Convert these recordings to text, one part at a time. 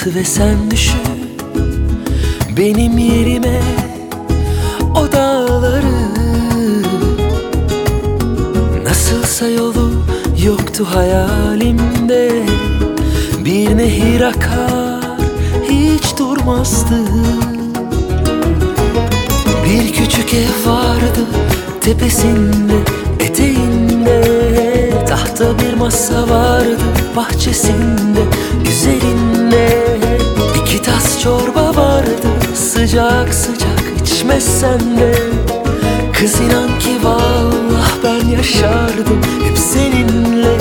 ve sen düşün benim yerime o dağları. Nasılsa yolu yoktu hayalimde, bir nehir akar hiç durmazdı. Bir küçük ev vardı tepesinde, eteğinde tahta bir masa vardı bahçesinde, üzerinde 2 tas çorba vardı sıcak sıcak içmezsen de. Kız inan ki vallah ben yaşardım hep seninle.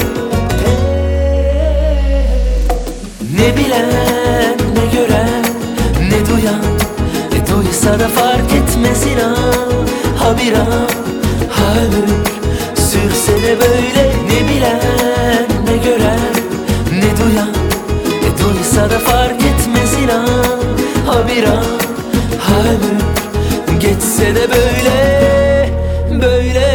Ne bilen ne gören ne duyan, duysa da fark etmez inan. Ha bir an ha ömür sürse de böyle. Ne bilen ne gören ne duyan, duysa da fark etmez inan. Ha bir an ha ömür geçse de böyle böyle.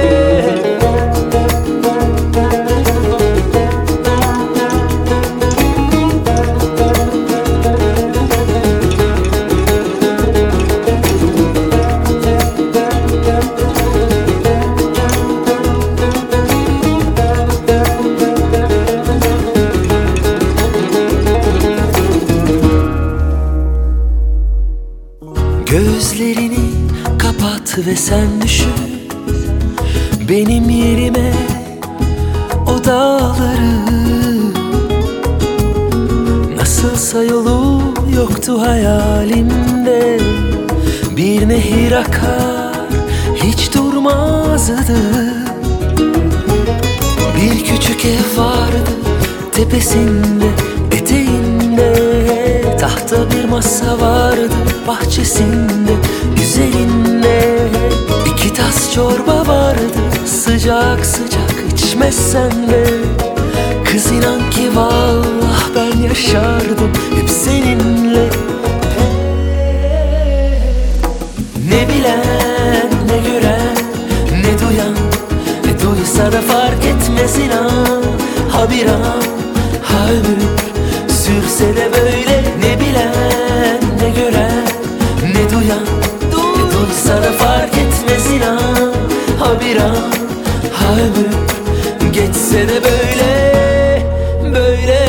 Gözlerini kapat ve sen düşün benim yerime o dağları. Nasılsa yolu yoktu hayalimde, bir nehir akar hiç durmazdı. Bir küçük ev vardı tepesinde, eteğinde tahta bir masa vardı bahçesinde, üzerinde 2 tas çorba vardı sıcak sıcak içmezsen de. Kız inan ki vallah ben yaşardım hep seninle. Ne bilen ne gören ne duyan, duysa da fark etmez inan. Ha bir an ha ömür sürse de böyle. Ne bilen ne gören ne duyan, duysa da fark etmez inan. Ha bir an ha ömür geçse de böyle böyle.